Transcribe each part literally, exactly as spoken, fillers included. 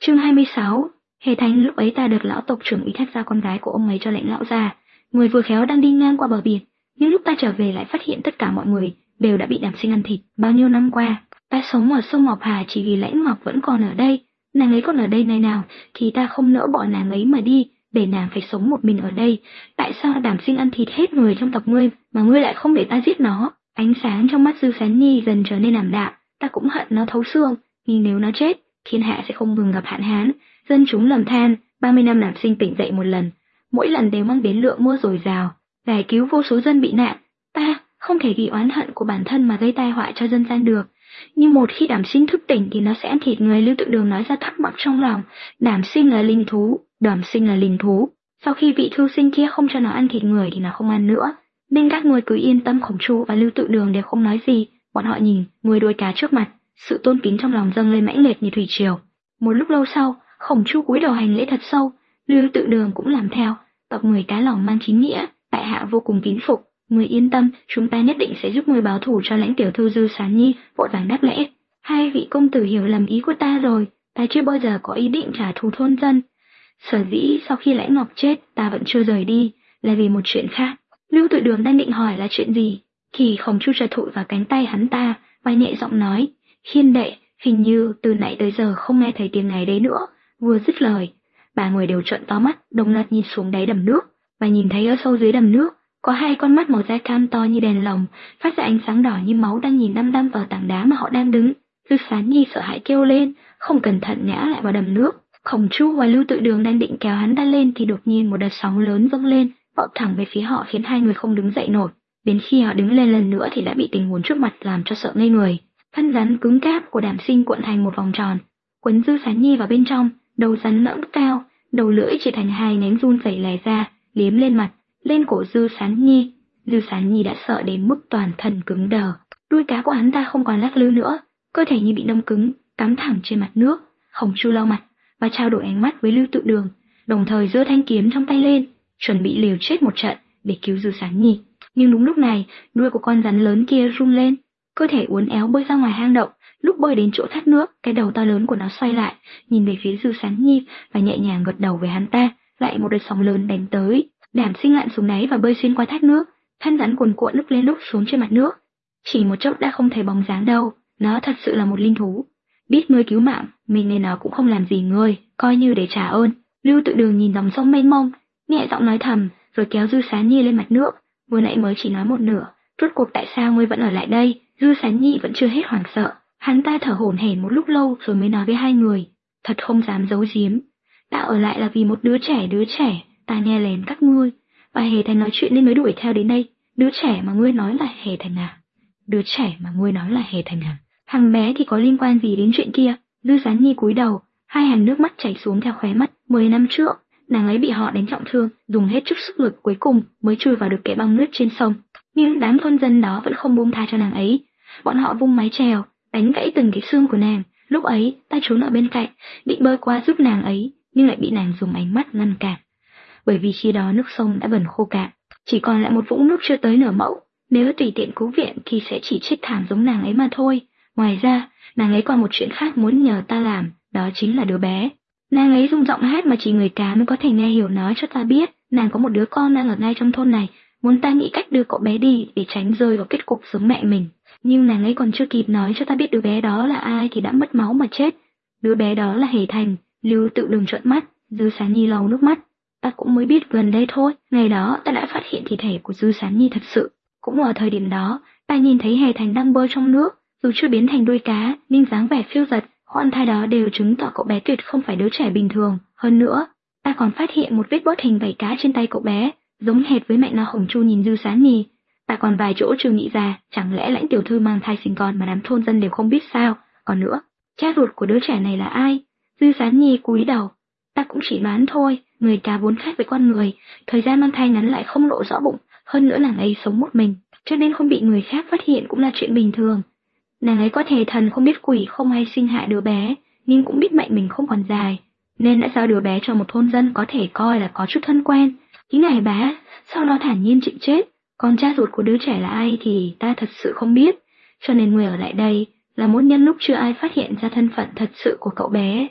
Chương hai mươi sáu. Hề Thành. Lúc ấy ta được lão tộc trưởng ủy thác giao con gái của ông ấy cho lãnh lão gia. Người vừa khéo đang đi ngang qua bờ biển, nhưng lúc ta trở về lại phát hiện tất cả mọi người đều đã bị Đàm Sinh ăn thịt. Bao nhiêu năm qua, ta sống ở sông Ngọc Hà chỉ vì Lãnh Ngọc vẫn còn ở đây. Nàng ấy còn ở đây này nào, thì ta không nỡ bỏ nàng ấy mà đi, để nàng phải sống một mình ở đây. Tại sao Đàm Sinh ăn thịt hết người trong tộc ngươi, mà ngươi lại không để ta giết nó? Ánh sáng trong mắt Dư Sán Nhi dần trở nên ảm đạm. Ta cũng hận nó thấu xương, nhưng nếu nó chết, thiên hạ sẽ không ngừng gặp hạn hán, dân chúng lầm than. Ba mươi năm Đàm Sinh tỉnh dậy một lần, mỗi lần đều mang đến lượng mưa dồi dào, giải cứu vô số dân bị nạn. Ta không thể vì oán hận của bản thân mà gây tai họa cho dân gian được. Nhưng một khi Đàm Sinh thức tỉnh thì nó sẽ ăn thịt người. Lưu Tự Đường nói ra thắc mắc trong lòng. Đàm Sinh là linh thú, Đàm Sinh là linh thú. Sau khi vị thư sinh kia không cho nó ăn thịt người thì nó không ăn nữa. Nên các người cứ yên tâm, Khổng Chu và Lưu Tự Đường đều không nói gì. Bọn họ nhìn người đuôi cá trước mặt, sự tôn kính trong lòng dâng lên mãnh liệt như thủy triều. Một lúc lâu sau, Khổng Chu cúi đầu hành lễ thật sâu, Lưu Tự Đường cũng làm theo. Tộc người cá lòng mang chính nghĩa, tại hạ vô cùng kính phục. Người yên tâm, chúng ta nhất định sẽ giúp người báo thù cho lãnh tiểu thư Dư Sán Nhi. Vội vàng đáp lễ. Hai vị công tử hiểu lầm ý của ta rồi, ta chưa bao giờ có ý định trả thù thôn dân. Sở dĩ sau khi Lãnh Ngọc chết ta vẫn chưa rời đi, là vì một chuyện khác. Lưu Tự Đường đang định hỏi là chuyện gì, thì Khổng Chu chợt thụi vào cánh tay hắn ta và nhẹ giọng nói: Khiên đệ, hình như từ nãy tới giờ không nghe thấy tiếng này đấy nữa. Vừa dứt lời, ba người đều trợn to mắt, đồng loạt nhìn xuống đáy đầm nước, và nhìn thấy ở sâu dưới đầm nước có hai con mắt màu da cam to như đèn lồng, phát ra ánh sáng đỏ như máu, đang nhìn đăm đăm vào tảng đá mà họ đang đứng. Dư Sán Nhi sợ hãi kêu lên, không cẩn thận ngã lại vào đầm nước. Khổng Chu và Lưu Tự Đường đang định kéo hắn ta lên thì đột nhiên một đợt sóng lớn dâng lên, vọt thẳng về phía họ, khiến hai người không đứng dậy nổi. Đến khi họ đứng lên lần nữa thì đã bị tình huống trước mặt làm cho sợ ngây người. Thân rắn cứng cáp của Đàm Sinh cuộn thành một vòng tròn, quấn Dư Sán Nhi vào bên trong. Đầu rắn ngẩng cao, đầu lưỡi chỉ thành hai nhánh run rẩy lè ra, liếm lên mặt, lên cổ Dư Sán Nhi. Dư Sán Nhi đã sợ đến mức toàn thân cứng đờ. Đuôi cá của hắn ta không còn lắc lư nữa, cơ thể như bị đông cứng, cắm thẳng trên mặt nước. Khổng Chu lau mặt và trao đổi ánh mắt với Lưu Tự Đường, đồng thời giơ thanh kiếm trong tay lên, chuẩn bị liều chết một trận để cứu Dư Sán Nhi. Nhưng đúng lúc này, đuôi của con rắn lớn kia rung lên, cơ thể uốn éo bơi ra ngoài hang động. Lúc bơi đến chỗ thác nước, cái đầu to lớn của nó xoay lại, nhìn về phía Dư Sán Nhi và nhẹ nhàng gật đầu với hắn ta. Lại một đợt sóng lớn đánh tới. Đàm Sinh lặn xuống đáy và bơi xuyên qua thác nước, thân rắn cuồn cuộn lúc lên lúc xuống trên mặt nước. Chỉ một chốc đã không thấy bóng dáng đâu. Nó thật sự là một linh thú. Biết ngươi cứu mạng mình nên nó cũng không làm gì ngươi, coi như để trả ơn. Lưu Tự Đường nhìn dòng sông mênh mông, nhẹ giọng nói thầm, rồi kéo Dư Sán Nhi lên mặt nước. Vừa nãy mới chỉ nói một nửa, rốt cuộc tại sao ngươi vẫn ở lại đây? Dư Sán Nhi vẫn chưa hết hoảng sợ. Hắn ta thở hổn hển một lúc lâu rồi mới nói với hai người, thật không dám giấu giếm, ta ở lại là vì một đứa trẻ. Đứa trẻ, ta nghe lén các ngươi, và Hề Thành nói chuyện nên mới đuổi theo đến đây. Đứa trẻ mà ngươi nói là Hề Thành à? Đứa trẻ mà ngươi nói là Hề Thành à? Thằng bé thì có liên quan gì đến chuyện kia? Dư Sán Nhi cúi đầu, hai hàng nước mắt chảy xuống theo khóe mắt. Mười năm trước, nàng ấy bị họ đánh trọng thương, dùng hết chút sức lực cuối cùng mới chui vào được cái băng nước trên sông. Nhưng đám thôn dân đó vẫn không buông tha cho nàng ấy. Bọn họ vung mái chèo, đánh gãy từng cái xương của nàng. Lúc ấy, ta trốn ở bên cạnh, định bơi qua giúp nàng ấy, nhưng lại bị nàng dùng ánh mắt ngăn cản. Bởi vì khi đó nước sông đã gần khô cạn, chỉ còn lại một vũng nước chưa tới nửa mẫu. Nếu tùy tiện cứu viện thì sẽ chỉ chết thảm giống nàng ấy mà thôi. Ngoài ra, nàng ấy còn một chuyện khác muốn nhờ ta làm, đó chính là đứa bé. Nàng ấy dùng giọng hát mà chỉ người cá mới có thể nghe hiểu, nói cho ta biết nàng có một đứa con đang ở ngay trong thôn này, muốn ta nghĩ cách đưa cậu bé đi để tránh rơi vào kết cục giống mẹ mình. Nhưng nàng ấy còn chưa kịp nói cho ta biết đứa bé đó là ai thì đã mất máu mà chết. Đứa bé đó là Hề Thành. Lưu Tự Đường trợn mắt, Dư Sán Nhi lau nước mắt. Ta cũng mới biết gần đây thôi, ngày đó ta đã phát hiện thi thể của Dư Sán Nhi thật sự. Cũng ở thời điểm đó, ta nhìn thấy Hề Thành đang bơi trong nước, dù chưa biến thành đuôi cá, nhưng dáng vẻ phiêu dật, khoan thai đó đều chứng tỏ cậu bé tuyệt không phải đứa trẻ bình thường. Hơn nữa, ta còn phát hiện một vết bớt hình vảy cá trên tay cậu bé, giống hệt với mẹ nó. Khổng Chu nhìn Dư Sán Nhi. Ta còn vài chỗ chưa nghĩ ra, chẳng lẽ Lãnh tiểu thư mang thai sinh con mà đám thôn dân đều không biết sao? Còn nữa, cha ruột của đứa trẻ này là ai? Dư Sán Nhi cúi đầu. Ta cũng chỉ đoán thôi, người cá vốn khác với con người, thời gian mang thai ngắn lại không lộ rõ bụng, hơn nữa nàng ấy sống một mình, cho nên không bị người khác phát hiện cũng là chuyện bình thường. Nàng ấy có thể thần không biết quỷ, không hay sinh hại đứa bé, nhưng cũng biết mệnh mình không còn dài, nên đã giao đứa bé cho một thôn dân có thể coi là có chút thân quen. Ý ngài bá, sau đó thản nhiên chịu chết. Còn cha ruột của đứa trẻ là ai thì ta thật sự không biết, cho nên người ở lại đây là muốn nhân lúc chưa ai phát hiện ra thân phận thật sự của cậu bé,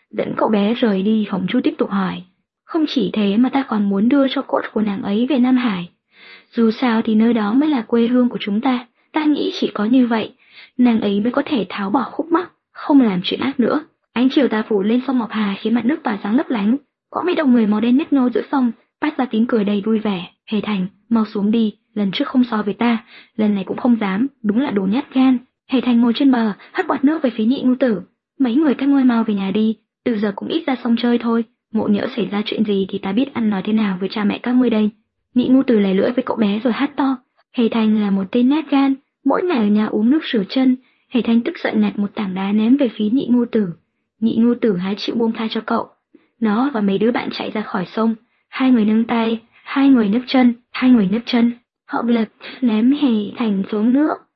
dẫn cậu bé rời đi. Hồng Chu tiếp tục hỏi, không chỉ thế mà ta còn muốn đưa cho cốt của nàng ấy về Nam Hải. Dù sao thì nơi đó mới là quê hương của chúng ta, ta nghĩ chỉ có như vậy, nàng ấy mới có thể tháo bỏ khúc mắc, không làm chuyện ác nữa. Ánh chiều tà phủ lên sông Ngọc Hà khiến mặt nước tỏa sáng lấp lánh, có mấy đầu người màu đen nhấp nhô giữa sông, phát ra tiếng cười đầy vui vẻ. Hề Thành, mau xuống đi, lần trước không so với ta, lần này cũng không dám, đúng là đồ nhát gan. Hề Thành ngồi trên bờ, hất bọt nước về phía Nhị Ngu Tử. Mấy người các ngươi mau về nhà đi, từ giờ cũng ít ra sông chơi thôi, ngộ nhỡ xảy ra chuyện gì thì ta biết ăn nói thế nào với cha mẹ các ngươi đây. Nhị Ngu Tử lè lưỡi với cậu bé rồi hát to. Hề Thành là một tên nhát gan, mỗi ngày ở nhà uống nước rửa chân. Hề Thành tức giận nhặt một tảng đá ném về phía Nhị Ngu Tử. Nhị Ngu Tử há chịu buông tha cho cậu. Nó và mấy đứa bạn chạy ra khỏi sông, hai người nâng tay, hai người nhấc chân, hai người nhấc chân. Họ lập ném Hề Thành xuống nước.